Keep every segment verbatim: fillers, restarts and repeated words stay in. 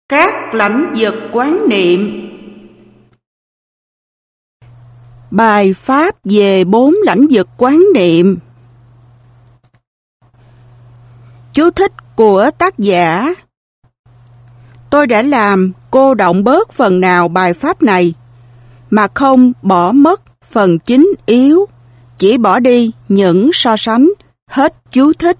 Các lãnh vực quán niệm. Bài pháp về bốn lãnh vực quán niệm. Chú thích của tác giả. Tôi đã làm cô đọng bớt phần nào bài pháp này, mà không bỏ mất phần chính yếu, chỉ bỏ đi những so sánh. Hết chú thích.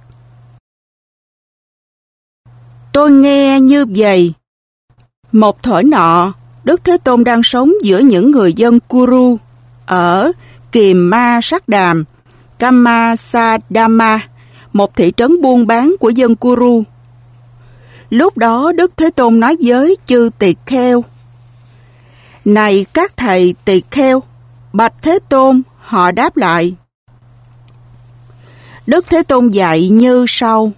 Tôi nghe như vậy. Một thuở nọ, Đức Thế Tôn đang sống giữa những người dân Kuru ở Kiềm Ma Sát Đàm, Kama Sadama, một thị trấn buôn bán của dân Kuru. Lúc đó Đức Thế Tôn nói với chư tỳ kheo: Này các thầy tỳ kheo, bạch Thế Tôn, họ đáp lại. Đức Thế Tôn dạy như sau: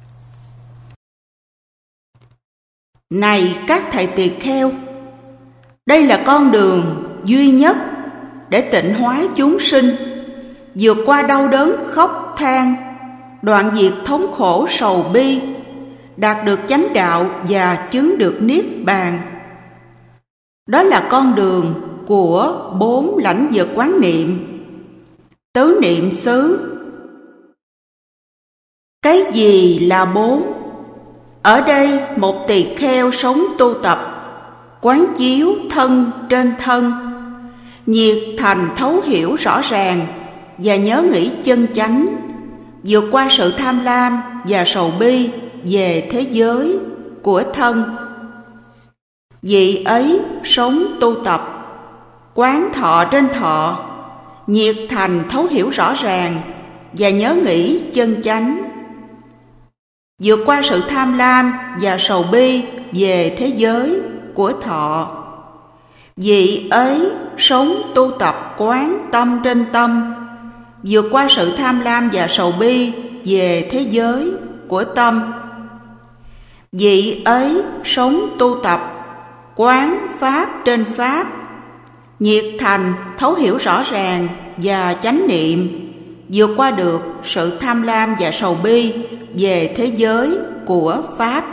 Này các thầy tỳ kheo, đây là con đường duy nhất để tịnh hóa chúng sinh, vượt qua đau đớn khóc than, đoạn diệt thống khổ sầu bi, đạt được chánh đạo và chứng được niết bàn. Đó là con đường của bốn lãnh vực quán niệm. Tứ niệm xứ. Cái gì là bốn? Ở đây một tỳ kheo sống tu tập, quán chiếu thân trên thân, nhiệt thành thấu hiểu rõ ràng và nhớ nghĩ chân chánh, vượt qua sự tham lam và sầu bi về thế giới của thân. Vị ấy sống tu tập, quán thọ trên thọ, nhiệt thành thấu hiểu rõ ràng và nhớ nghĩ chân chánh, vượt qua sự tham lam và sầu bi về thế giới của thọ. Vị ấy sống tu tập quán tâm trên tâm, vượt qua sự tham lam và sầu bi về thế giới của tâm. Vị ấy sống tu tập quán pháp trên pháp, nhiệt thành thấu hiểu rõ ràng và chánh niệm, vượt qua được sự tham lam và sầu bi về thế giới của pháp.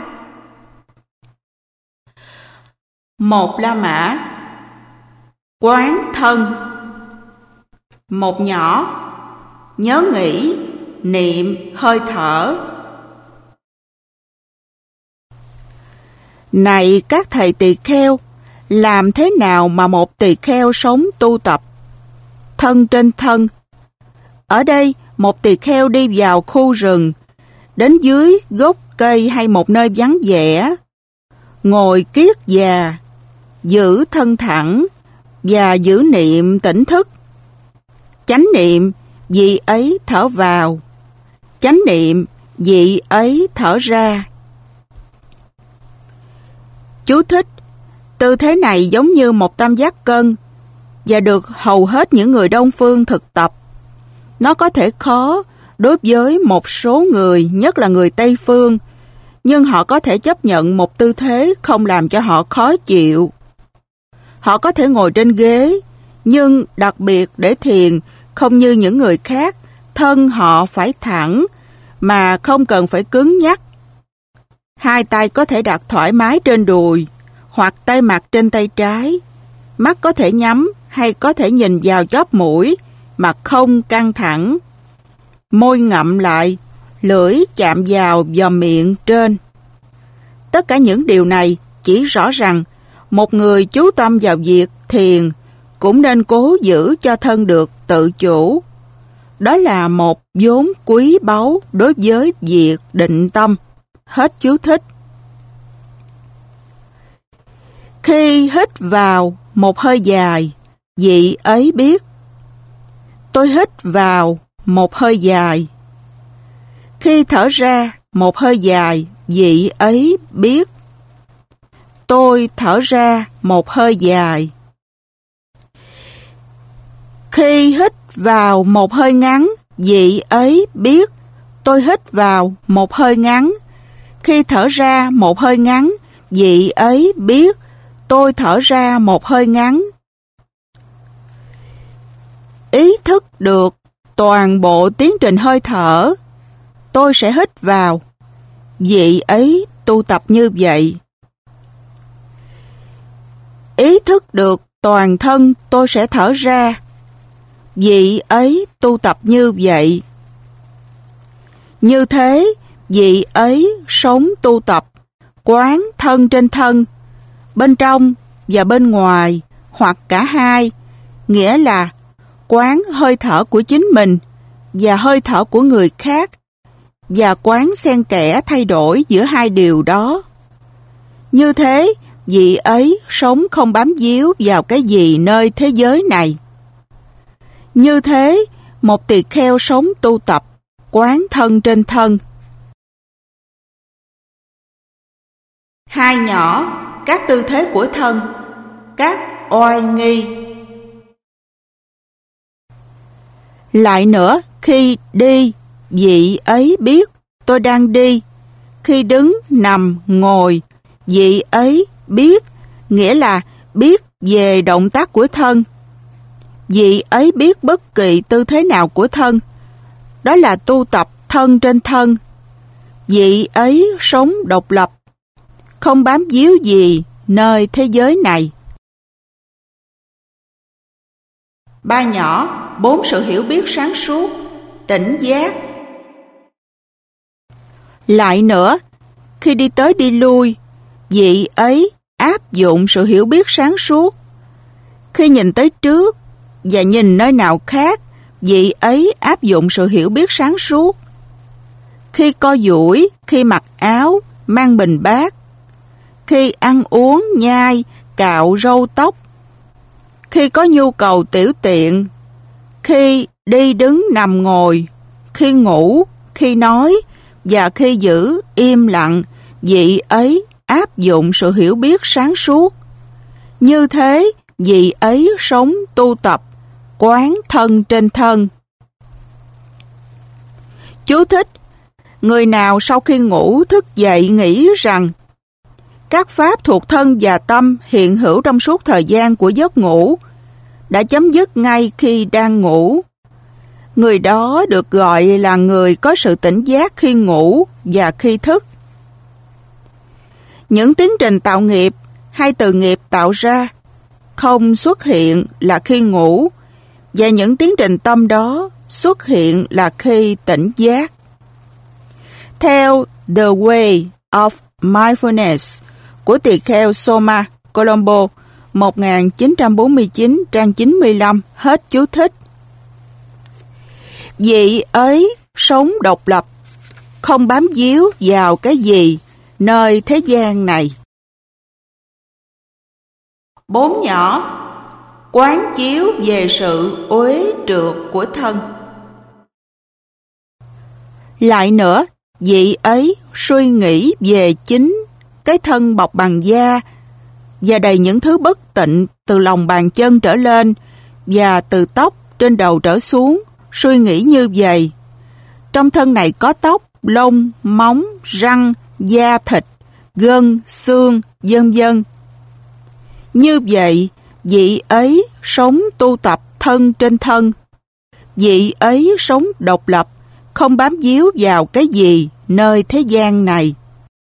Một La Mã. Quán thân. Một nhỏ. Nhớ nghĩ, niệm hơi thở. Này các thầy tỳ kheo, làm thế nào mà một tỳ kheo sống tu tập thân trên thân? Ở đây, một tỳ kheo đi vào khu rừng, đến dưới gốc cây hay một nơi vắng vẻ, ngồi kiết già, giữ thân thẳng và giữ niệm tỉnh thức. Chánh niệm, vị ấy thở vào. Chánh niệm, vị ấy thở ra. Chú thích: tư thế này giống như một tam giác cân và được hầu hết những người Đông phương thực tập. Nó có thể khó đối với một số người, nhất là người Tây phương, nhưng họ có thể chấp nhận một tư thế không làm cho họ khó chịu. Họ có thể ngồi trên ghế, nhưng đặc biệt để thiền, không như những người khác, thân họ phải thẳng, mà không cần phải cứng nhắc. Hai tay có thể đặt thoải mái trên đùi, hoặc tay mặt trên tay trái. Mắt có thể nhắm hay có thể nhìn vào chóp mũi, mà không căng thẳng. Môi ngậm lại, lưỡi chạm vào vòm miệng trên. Tất cả những điều này chỉ rõ rằng một người chú tâm vào việc thiền cũng nên cố giữ cho thân được tự chủ. Đó là một vốn quý báu đối với việc định tâm. Hết chú thích. Khi hít vào một hơi dài, vị ấy biết. Tôi hít vào một hơi dài. Khi thở ra một hơi dài, vị ấy biết. Tôi thở ra một hơi dài. Khi hít vào một hơi ngắn, vị ấy biết. Tôi hít vào một hơi ngắn. Khi thở ra một hơi ngắn, vị ấy biết. Tôi thở ra một hơi ngắn. Ý thức được toàn bộ tiến trình hơi thở. Tôi sẽ hít vào. Vị ấy tu tập như vậy. ý thức được toàn thân tôi sẽ thở ra. Vị ấy tu tập như vậy. Như thế, vị ấy sống tu tập, quán thân trên thân, bên trong và bên ngoài, hoặc cả hai, nghĩa là quán hơi thở của chính mình và hơi thở của người khác, và quán xen kẽ thay đổi giữa hai điều đó. Như thế, vị ấy sống không bám víu vào cái gì nơi thế giới này. Như thế, một tỳ kheo sống tu tập, quán thân trên thân. Hai nhỏ, các tư thế của thân, các oai nghi. Lại nữa, khi đi, vị ấy biết tôi đang đi. Khi đứng, nằm, ngồi, vị ấy biết, nghĩa là biết về động tác của thân. Vị ấy biết bất kỳ tư thế nào của thân. Đó là tu tập thân trên thân. Vị ấy sống độc lập, không bám víu gì nơi thế giới này. Ba nhỏ, bốn sự hiểu biết sáng suốt, tỉnh giác. Lại nữa, khi đi tới đi lui, vị ấy áp dụng sự hiểu biết sáng suốt. Khi nhìn tới trước và nhìn nơi nào khác, vị ấy áp dụng sự hiểu biết sáng suốt. Khi co duỗi, khi mặc áo, mang bình bát, khi ăn uống, nhai, cạo râu tóc, khi có nhu cầu tiểu tiện, khi đi đứng nằm ngồi, khi ngủ, khi nói và khi giữ im lặng, vị ấy áp dụng sự hiểu biết sáng suốt. Như thế, vị ấy sống tu tập, quán thân trên thân. Chú thích: người nào sau khi ngủ thức dậy nghĩ rằng các pháp thuộc thân và tâm hiện hữu trong suốt thời gian của giấc ngủ đã chấm dứt ngay khi đang ngủ, người đó được gọi là người có sự tỉnh giác khi ngủ và khi thức. Những tiến trình tạo nghiệp hay từ nghiệp tạo ra không xuất hiện là khi ngủ, và những tiến trình tâm đó xuất hiện là khi tỉnh giác. Theo The Way of Mindfulness của tỳ kheo Soma Colombo, một nghìn chín trăm bốn mươi chín, trang chín mươi lăm, hết chú thích. Vị ấy sống độc lập, không bám víu vào cái gì nơi thế gian này. Bốn nhỏ, quán chiếu về sự uế trượt của thân. Lại nữa, vị ấy suy nghĩ về chính cái thân bọc bằng da và đầy những thứ bất tịnh từ lòng bàn chân trở lên và từ tóc trên đầu trở xuống, suy nghĩ như vậy. Trong thân này có tóc, lông, móng, răng, da thịt, gân, xương, vân vân. Như vậy, vị ấy sống tu tập thân trên thân. Vị ấy sống độc lập, không bám víu vào cái gì nơi thế gian này.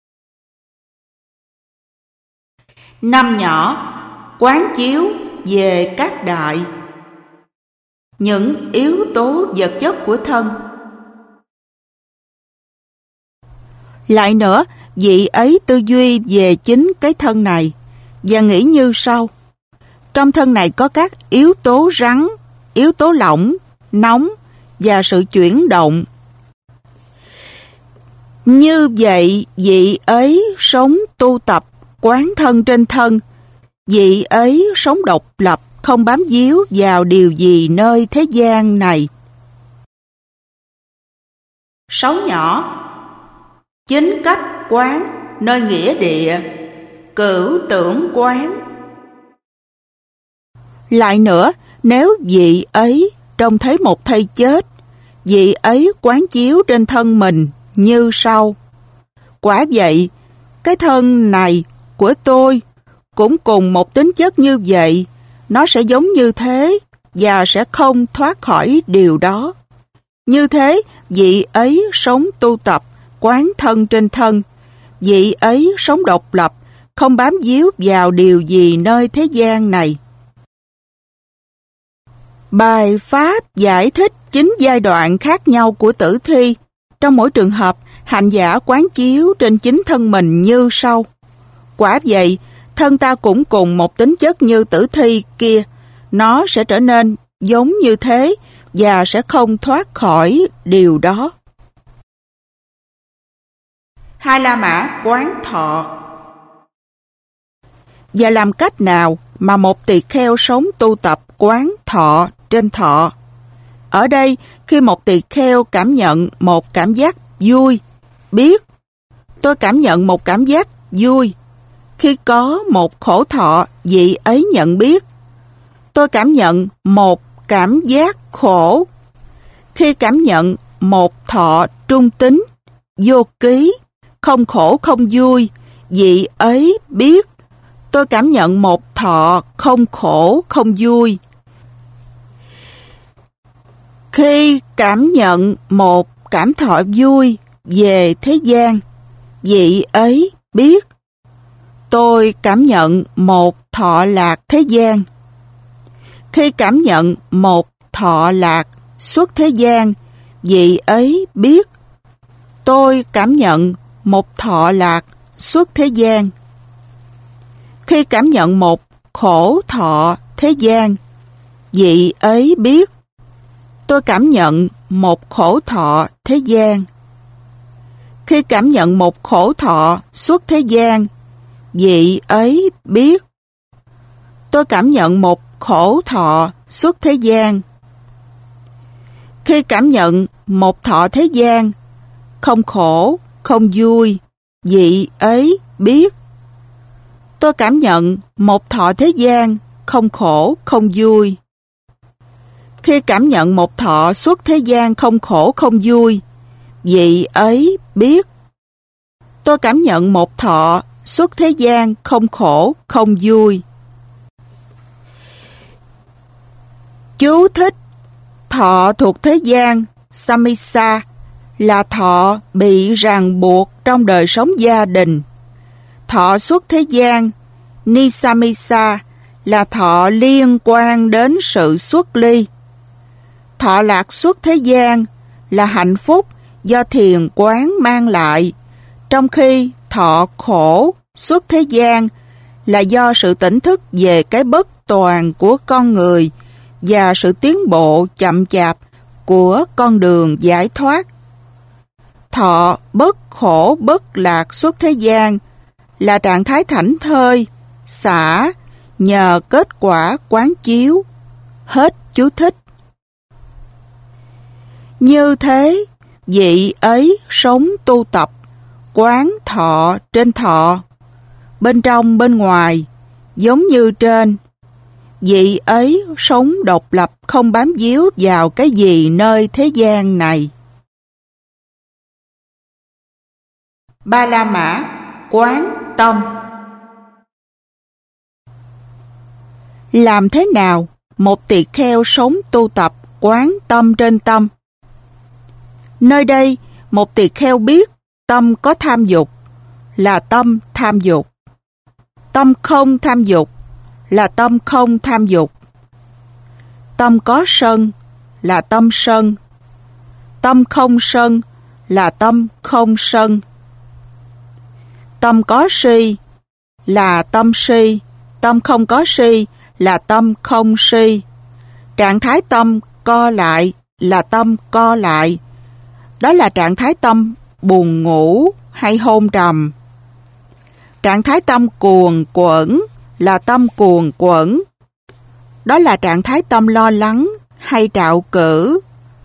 Năm nhỏ, quán chiếu về các đại, những yếu tố vật chất của thân. Lại nữa, vị ấy tư duy về chính cái thân này và nghĩ như sau: trong thân này có các yếu tố rắn, yếu tố lỏng, nóng và sự chuyển động. Như vậy, vị ấy sống tu tập, quán thân trên thân. Vị ấy sống độc lập, không bám víu vào điều gì nơi thế gian này. Sáu nhỏ, chính cách quán nơi nghĩa địa, cửu tưởng quán. Lại nữa, nếu vị ấy trông thấy một thây chết, vị ấy quán chiếu trên thân mình như sau: quả vậy, cái thân này của tôi cũng cùng một tính chất như vậy, nó sẽ giống như thế và sẽ không thoát khỏi điều đó. Như thế, vị ấy sống tu tập, quán thân trên thân. Vị ấy sống độc lập không bám víu vào điều gì nơi thế gian này. Bài pháp giải thích chín giai đoạn khác nhau của tử thi. Trong mỗi trường hợp, hành giả quán chiếu trên chính thân mình như sau. Quả vậy, thân ta cũng cùng một tính chất như tử thi kia, nó sẽ trở nên giống như thế và sẽ không thoát khỏi điều đó. Hai La Mã quán thọ. Và làm cách nào mà một tỳ kheo sống tu tập quán thọ trên thọ? Ở đây, khi một tỳ kheo cảm nhận một cảm giác vui, biết, tôi cảm nhận một cảm giác vui. Khi có một khổ thọ, vị ấy nhận biết, tôi cảm nhận một cảm giác khổ. Khi cảm nhận một thọ trung tính, vô ký, không khổ không vui, vị ấy biết, tôi cảm nhận một thọ không khổ không vui. Khi cảm nhận một cảm thọ vui về thế gian, vị ấy biết, tôi cảm nhận một thọ lạc thế gian. Khi cảm nhận một thọ lạc xuất thế gian, vị ấy biết, tôi cảm nhận một thọ lạc xuất thế gian. Khi cảm nhận một khổ thọ thế gian, vị ấy biết, tôi cảm nhận một khổ thọ thế gian. Khi cảm nhận một khổ thọ xuất thế gian, vị ấy biết, tôi cảm nhận một khổ thọ xuất thế gian. Khi cảm nhận một thọ thế gian, không khổ, không vui, vị ấy biết, tôi cảm nhận một thọ thế gian, không khổ, không vui. Khi cảm nhận một thọ xuất thế gian không khổ, không vui, vị ấy biết, tôi cảm nhận một thọ xuất thế gian không khổ, không vui. Chú thích: thọ thuộc thế gian, samisa, là thọ bị ràng buộc trong đời sống gia đình. Thọ xuất thế gian, nisamisa, là thọ liên quan đến sự xuất ly. Thọ lạc xuất thế gian là hạnh phúc do thiền quán mang lại, trong khi thọ khổ xuất thế gian là do sự tỉnh thức về cái bất toàn của con người và sự tiến bộ chậm chạp của con đường giải thoát. Thọ bất khổ bất lạc xuất thế gian là trạng thái thảnh thơi, xả nhờ kết quả quán chiếu. Hết chú thích. Như thế, vị ấy sống tu tập, quán thọ trên thọ, bên trong bên ngoài, giống như trên. Vị ấy sống độc lập, không bám víu vào cái gì nơi thế gian này. Ba La Mã quán tâm. Làm thế nào một tỳ kheo sống tu tập quán tâm trên tâm? Nơi đây, một tỳ kheo biết tâm có tham dục là tâm tham dục. Tâm không tham dục là tâm không tham dục. Tâm có sân là tâm sân. Tâm không sân là tâm không sân. Tâm có si là tâm si. Tâm không có si là tâm không si. Trạng thái tâm co lại là tâm co lại. Đó là trạng thái tâm buồn ngủ hay hôn trầm. Trạng thái tâm cuồn quẩn là tâm cuồn quẩn. Đó là trạng thái tâm lo lắng hay trạo cử.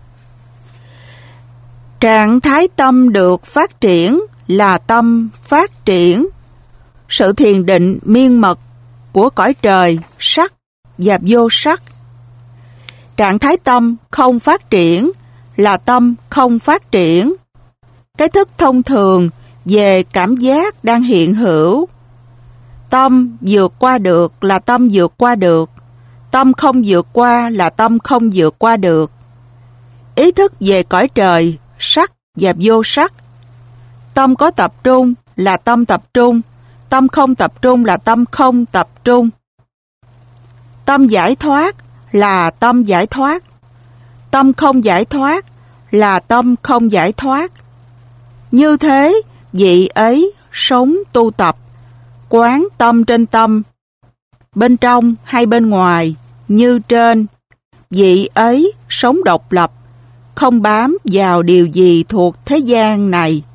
Trạng thái tâm được phát triển là tâm phát triển. Sự thiền định miên mật của cõi trời, sắc và vô sắc. Trạng thái tâm không phát triển là tâm không phát triển. Cái thức thông thường về cảm giác đang hiện hữu. Tâm vượt qua được là tâm vượt qua được. Tâm không vượt qua là tâm không vượt qua được. Ý thức về cõi trời, sắc và vô sắc. Tâm có tập trung là tâm tập trung. tâm không tập trung là tâm không tập trung. Tâm giải thoát là tâm giải thoát. Tâm không giải thoát là tâm không giải thoát. Như thế, vị ấy sống tu tập, quán tâm trên tâm, bên trong hay bên ngoài, như trên. Vị ấy sống độc lập, không bám vào điều gì thuộc thế gian này.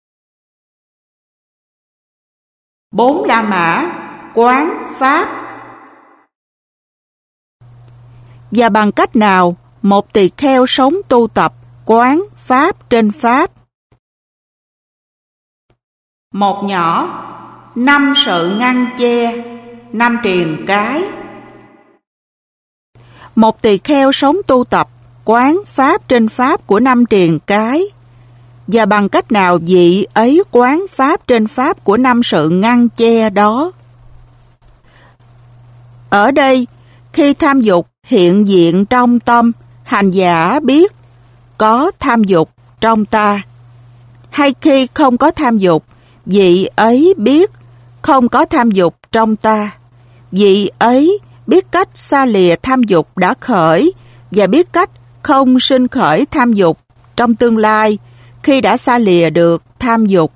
Bốn La Mã quán Pháp. Và bằng cách nào một tỳ kheo sống tu tập, quán Pháp trên Pháp? Một nhỏ, năm sự ngăn che, năm triền cái. Một tỳ kheo sống tu tập, quán Pháp trên Pháp của năm triền cái. Và bằng cách nào vị ấy quán Pháp trên Pháp của năm sự ngăn che đó? Ở đây, khi tham dục hiện diện trong tâm, hành giả biết có tham dục trong ta. Hay khi không có tham dục, vị ấy biết không có tham dục trong ta. Vị ấy biết cách xa lìa tham dục đã khởi và biết cách không sinh khởi tham dục trong tương lai khi đã xa lìa được tham dục.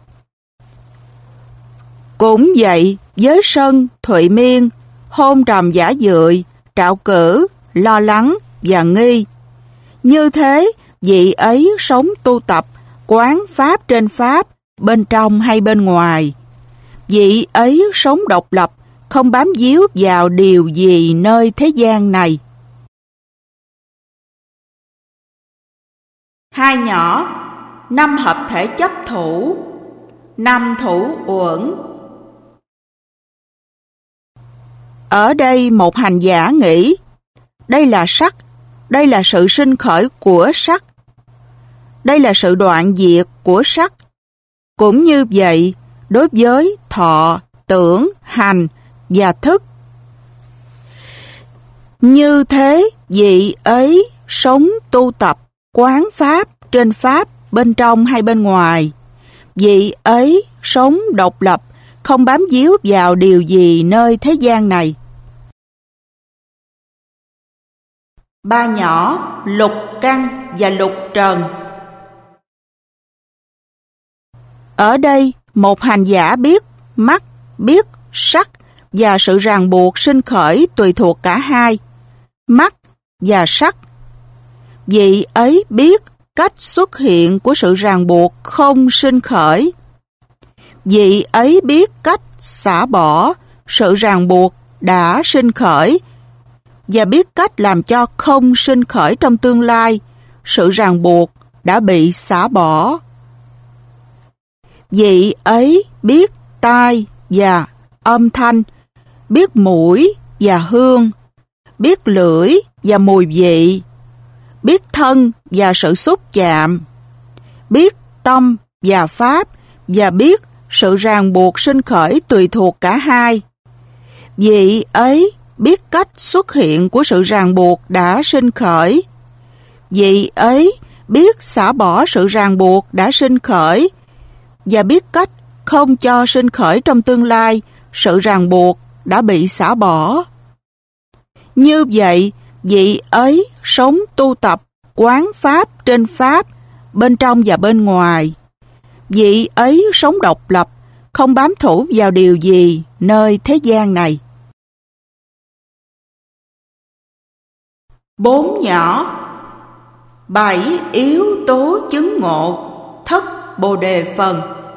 Cũng vậy với sân, thụy miên, hôn trầm giả dưỡi, trạo cử, lo lắng và nghi. Như thế, vị ấy sống tu tập, quán Pháp trên Pháp, bên trong hay bên ngoài. Vị ấy sống độc lập, không bám víu vào điều gì nơi thế gian này. Hai nhỏ, năm hợp thể chấp thủ, năm thủ uẩn. Ở đây một hành giả nghĩ, đây là sắc, đây là sự sinh khởi của sắc, đây là sự đoạn diệt của sắc. Cũng như vậy, đối với thọ, tưởng, hành và thức. Như thế, vị ấy sống tu tập, quán Pháp trên Pháp, bên trong hay bên ngoài. Vị ấy sống độc lập, không bám víu vào điều gì nơi thế gian này. Ba nhỏ, lục căn và lục trần. Ở đây, một hành giả biết mắt, biết sắc và sự ràng buộc sinh khởi tùy thuộc cả hai, mắt và sắc. Vị ấy biết cách xuất hiện của sự ràng buộc không sinh khởi. Vị ấy biết cách xả bỏ sự ràng buộc đã sinh khởi và biết cách làm cho không sinh khởi trong tương lai sự ràng buộc đã bị xả bỏ. Vị ấy biết tai và âm thanh, biết mũi và hương, biết lưỡi và mùi vị, biết thân và sự xúc chạm, biết tâm và pháp và biết sự ràng buộc sinh khởi tùy thuộc cả hai. Vị ấy biết cách xuất hiện của sự ràng buộc đã sinh khởi. Vị ấy biết xả bỏ sự ràng buộc đã sinh khởi và biết cách không cho sinh khởi trong tương lai sự ràng buộc đã bị xả bỏ. Như vậy, vị ấy sống tu tập, quán Pháp trên Pháp, bên trong và bên ngoài. Vị ấy sống độc lập, không bám thủ vào điều gì nơi thế gian này. Bốn nhỏ, bảy yếu tố chứng ngộ, thất Bồ Đề phần.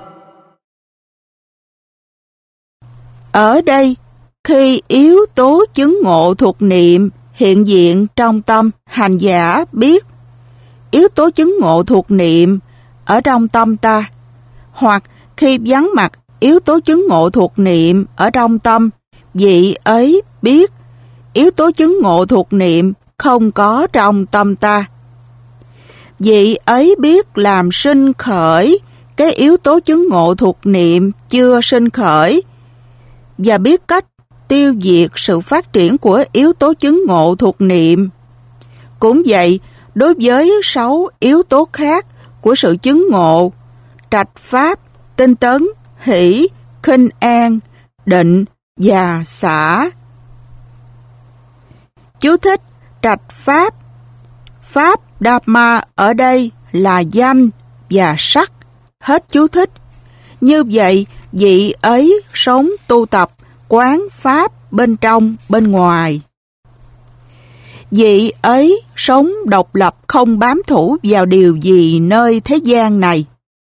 Ở đây, khi yếu tố chứng ngộ thuộc niệm hiện diện trong tâm, hành giả biết yếu tố chứng ngộ thuộc niệm ở trong tâm ta, hoặc khi vắng mặt yếu tố chứng ngộ thuộc niệm ở trong tâm, vị ấy biết yếu tố chứng ngộ thuộc niệm không có trong tâm ta. Vị ấy biết làm sinh khởi cái yếu tố chứng ngộ thuộc niệm chưa sinh khởi và biết cách tiêu diệt sự phát triển của yếu tố chứng ngộ thuộc niệm. Cũng vậy, đối với sáu yếu tố khác của sự chứng ngộ, trạch pháp, tinh tấn, hỷ, khinh an, định và xả. Chú thích: trạch pháp. Pháp Dhamma ở đây là danh và sắc. Hết chú thích. Như vậy, vị ấy sống tu tập quán pháp bên trong bên ngoài. Vị ấy sống độc lập, không bám thủ vào điều gì nơi thế gian này.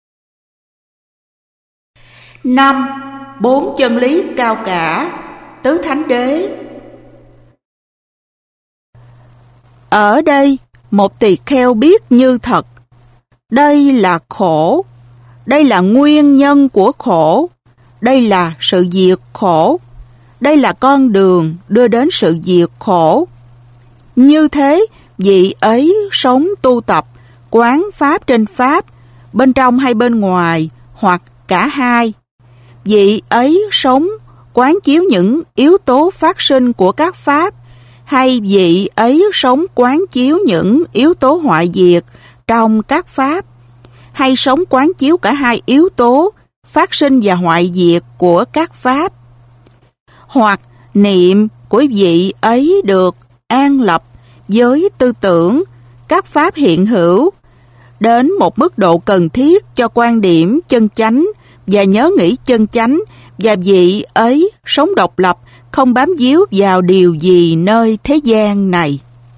năm. Bốn chân lý cao cả. Tứ Thánh Đế. Ở đây, một tỳ kheo biết như thật. Đây là khổ. Đây là nguyên nhân của khổ. Đây là sự diệt khổ. Đây là con đường đưa đến sự diệt khổ. Như thế, vị ấy sống tu tập, quán pháp trên pháp, bên trong hay bên ngoài, hoặc cả hai. Vị ấy sống quán chiếu những yếu tố phát sinh của các pháp, hay vị ấy sống quán chiếu những yếu tố hoại diệt trong các pháp, hay sống quán chiếu cả hai yếu tố phát sinh và hoại diệt của các pháp. Hoặc niệm của vị ấy được an lập với tư tưởng các pháp hiện hữu đến một mức độ cần thiết cho quan điểm chân chánh và nhớ nghĩ chân chánh, và vị ấy sống độc lập, không bám víu vào điều gì nơi thế gian này.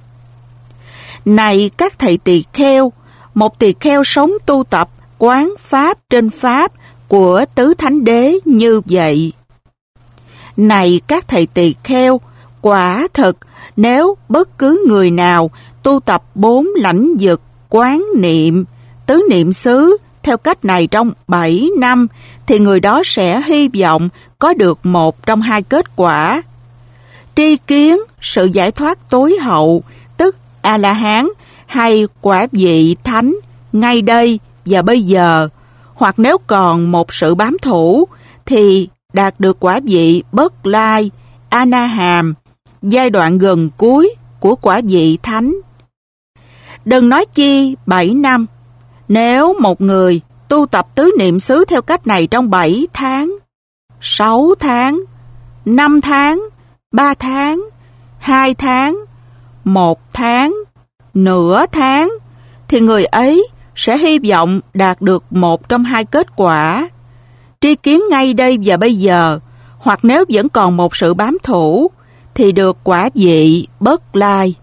Này các thầy tỳ kheo, một tỳ kheo sống tu tập quán pháp trên pháp của Tứ Thánh Đế như vậy. Này các thầy tỳ kheo, quả thực nếu bất cứ người nào tu tập bốn lãnh vực quán niệm, tứ niệm xứ theo cách này trong bảy năm, thì người đó sẽ hy vọng có được một trong hai kết quả: tri kiến sự giải thoát tối hậu, tức A-la-hán, hay quả vị thánh ngay đây và bây giờ. Hoặc nếu còn một sự bám thủ, thì đạt được quả vị bất lai, A-na-hàm, giai đoạn gần cuối của quả vị thánh. Đừng nói chi bảy năm. Nếu một người tu tập tứ niệm xứ theo cách này trong bảy tháng, sáu tháng, năm tháng, ba tháng, hai tháng, một tháng, nửa tháng, thì người ấy sẽ hy vọng đạt được một trong hai kết quả: tri kiến ngay đây và bây giờ, hoặc nếu vẫn còn một sự bám thủ, thì được quả vị bất lai.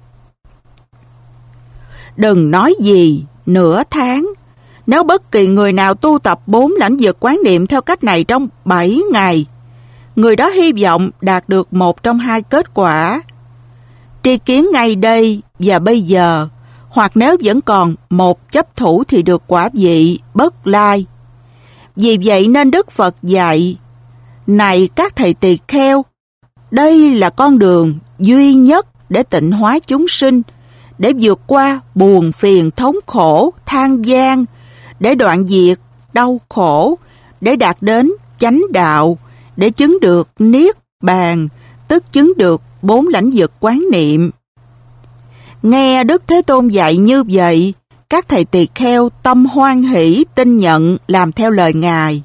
Đừng nói gì nửa tháng. Nếu bất kỳ người nào tu tập bốn lãnh vực quán niệm theo cách này trong bảy ngày, người đó hy vọng đạt được một trong hai kết quả: tri kiến ngay đây và bây giờ, hoặc nếu vẫn còn một chấp thủ thì được quả vị bất lai. Vì vậy nên Đức Phật dạy: này các thầy tỳ kheo, đây là con đường duy nhất để tịnh hóa chúng sinh, để vượt qua buồn phiền thống khổ, than gian, để đoạn diệt đau khổ, để đạt đến chánh đạo, để chứng được niết bàn, tức chứng được bốn lãnh vực quán niệm. Nghe Đức Thế Tôn dạy như vậy, các thầy tỳ kheo tâm hoan hỷ tin nhận làm theo lời Ngài.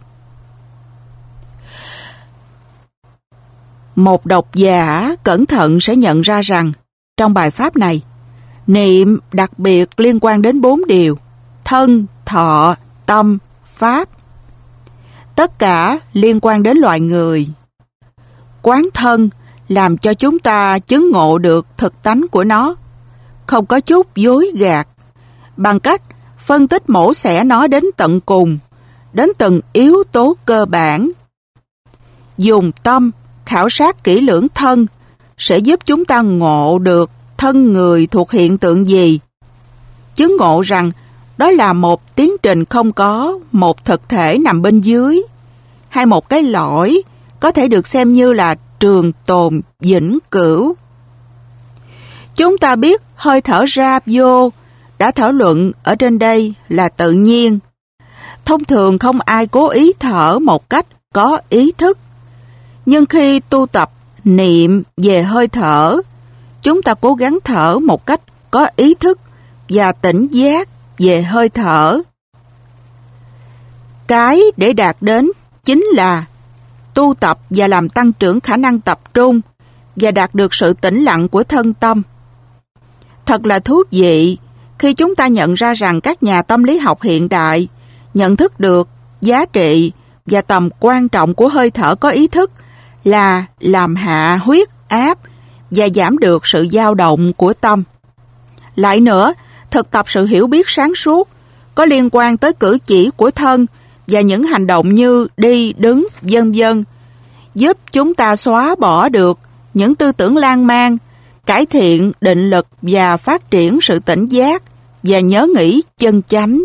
Một độc giả cẩn thận sẽ nhận ra rằng trong bài pháp này, niệm đặc biệt liên quan đến bốn điều: thân, thọ, tâm, pháp. Tất cả liên quan đến loài người. Quán thân làm cho chúng ta chứng ngộ được thực tánh của nó, không có chút dối gạt, bằng cách phân tích mổ xẻ nó đến tận cùng, đến từng yếu tố cơ bản. Dùng tâm khảo sát kỹ lưỡng thân sẽ giúp chúng ta ngộ được thân người thuộc hiện tượng gì, chứng ngộ rằng đó là một tiến trình không có một thực thể nằm bên dưới, hay một cái lõi có thể được xem như là trường tồn vĩnh cửu. Chúng ta biết hơi thở ra vô đã thảo luận ở trên đây là tự nhiên. Thông thường không ai cố ý thở một cách có ý thức. Nhưng khi tu tập niệm về hơi thở, chúng ta cố gắng thở một cách có ý thức và tỉnh giác về hơi thở. Cái để đạt đến chính là tu tập và làm tăng trưởng khả năng tập trung và đạt được sự tĩnh lặng của thân tâm. Thật là thú vị khi chúng ta nhận ra rằng các nhà tâm lý học hiện đại nhận thức được giá trị và tầm quan trọng của hơi thở có ý thức là làm hạ huyết áp và giảm được sự dao động của tâm. Lại nữa, thực tập sự hiểu biết sáng suốt có liên quan tới cử chỉ của thân và những hành động như đi, đứng, vân vân, giúp chúng ta xóa bỏ được những tư tưởng lan man, cải thiện định lực và phát triển sự tỉnh giác và nhớ nghĩ chân chánh.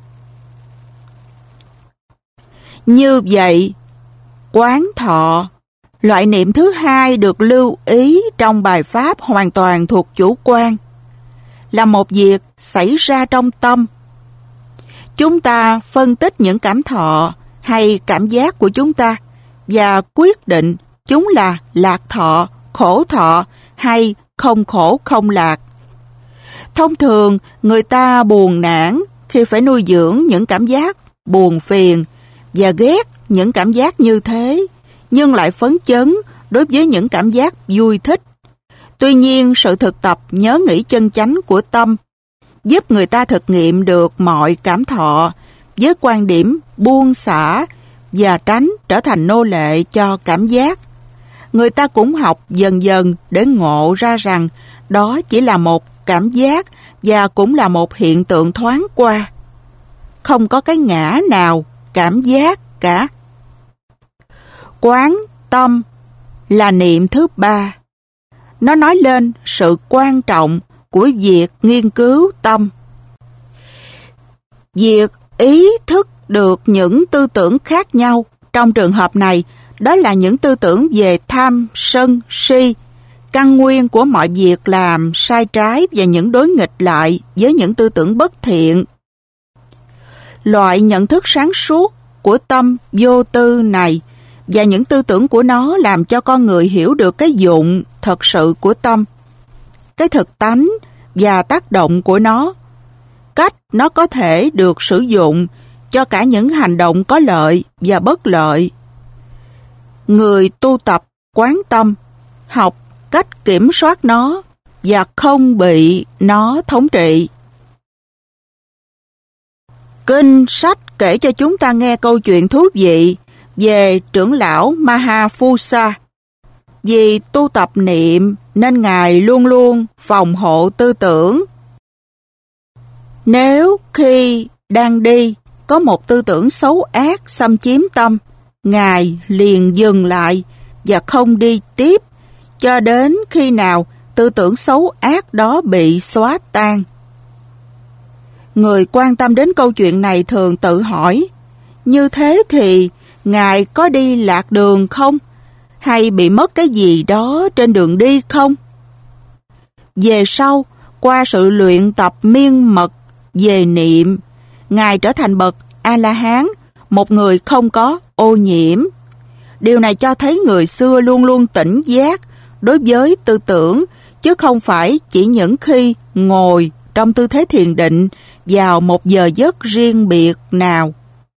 Như vậy, quán thọ, loại niệm thứ hai được lưu ý trong bài pháp hoàn toàn thuộc chủ quan, là một việc xảy ra trong tâm. Chúng ta phân tích những cảm thọ hay cảm giác của chúng ta và quyết định chúng là lạc thọ, khổ thọ hay không khổ không lạc. Thông thường, người ta buồn nản khi phải nuôi dưỡng những cảm giác buồn phiền và ghét những cảm giác như thế, nhưng lại phấn chấn đối với những cảm giác vui thích. Tuy nhiên, sự thực tập nhớ nghĩ chân chánh của tâm giúp người ta thực nghiệm được mọi cảm thọ với quan điểm buông xả và tránh trở thành nô lệ cho cảm giác. Người ta cũng học dần dần để ngộ ra rằng đó chỉ là một cảm giác và cũng là một hiện tượng thoáng qua. Không có cái ngã nào cảm giác cả. Quán tâm là niệm thứ ba. Nó nói lên sự quan trọng của việc nghiên cứu tâm. Việc ý thức được những tư tưởng khác nhau trong trường hợp này, đó là những tư tưởng về tham, sân, si, căn nguyên của mọi việc làm sai trái và những đối nghịch lại với những tư tưởng bất thiện. Loại nhận thức sáng suốt của tâm vô tư này và những tư tưởng của nó làm cho con người hiểu được cái dụng thật sự của tâm, cái thực tánh và tác động của nó, cách nó có thể được sử dụng cho cả những hành động có lợi và bất lợi. Người tu tập quán tâm học cách kiểm soát nó và không bị nó thống trị. Kinh sách kể cho chúng ta nghe câu chuyện thú vị về trưởng lão Mahaphusa. Vì tu tập niệm nên Ngài luôn luôn phòng hộ tư tưởng. Nếu khi đang đi có một tư tưởng xấu ác xâm chiếm tâm, Ngài liền dừng lại và không đi tiếp cho đến khi nào tư tưởng xấu ác đó bị xóa tan. Người quan tâm đến câu chuyện này thường tự hỏi, như thế thì Ngài có đi lạc đường không? Hay bị mất cái gì đó trên đường đi không? Về sau, qua sự luyện tập miên mật về niệm, Ngài trở thành bậc A-la-hán, một người không có ô nhiễm. Điều này cho thấy người xưa luôn luôn tỉnh giác đối với tư tưởng, chứ không phải chỉ những khi ngồi trong tư thế thiền định vào một giờ giấc riêng biệt nào.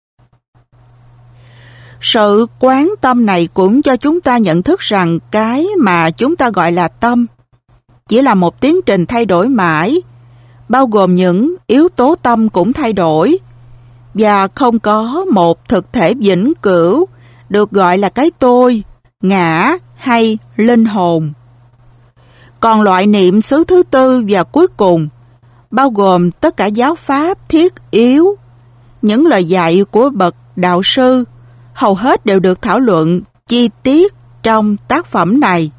Sự quán tâm này cũng cho chúng ta nhận thức rằng cái mà chúng ta gọi là tâm chỉ là một tiến trình thay đổi mãi, bao gồm những yếu tố tâm cũng thay đổi, và không có một thực thể vĩnh cửu được gọi là cái tôi, ngã hay linh hồn. Còn loại niệm xứ thứ tư và cuối cùng, bao gồm tất cả giáo pháp thiết yếu, những lời dạy của bậc đạo sư, hầu hết đều được thảo luận chi tiết trong tác phẩm này.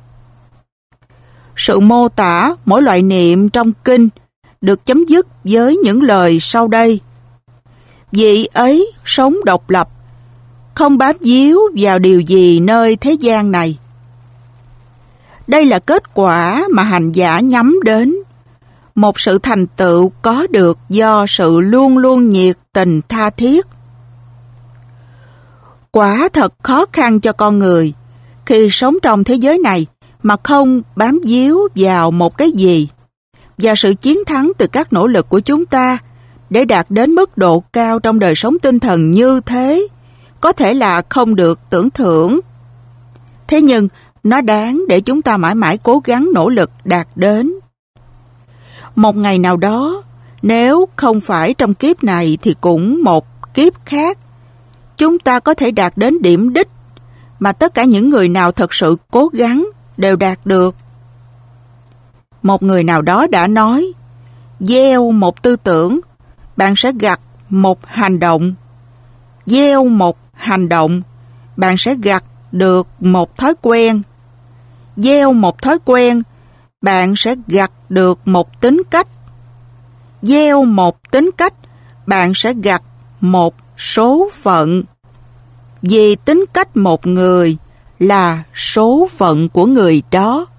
Sự mô tả mỗi loại niệm trong kinh được chấm dứt với những lời sau đây. Vị ấy sống độc lập, không bám víu vào điều gì nơi thế gian này. Đây là kết quả mà hành giả nhắm đến, một sự thành tựu có được do sự luôn luôn nhiệt tình tha thiết. Quả thật khó khăn cho con người khi sống trong thế giới này mà không bám víu vào một cái gì, và sự chiến thắng từ các nỗ lực của chúng ta để đạt đến mức độ cao trong đời sống tinh thần như thế có thể là không được tưởng thưởng. Thế nhưng, nó đáng để chúng ta mãi mãi cố gắng nỗ lực đạt đến. Một ngày nào đó, nếu không phải trong kiếp này thì cũng một kiếp khác, chúng ta có thể đạt đến điểm đích mà tất cả những người nào thật sự cố gắng đều đạt được. Một người nào đó đã nói, gieo một tư tưởng, bạn sẽ gặt một hành động. Gieo một hành động, bạn sẽ gặt được một thói quen. Gieo một thói quen, bạn sẽ gặt được một tính cách. Gieo một tính cách, bạn sẽ gặt một số phận. Vì tính cách một người là số phận của người đó.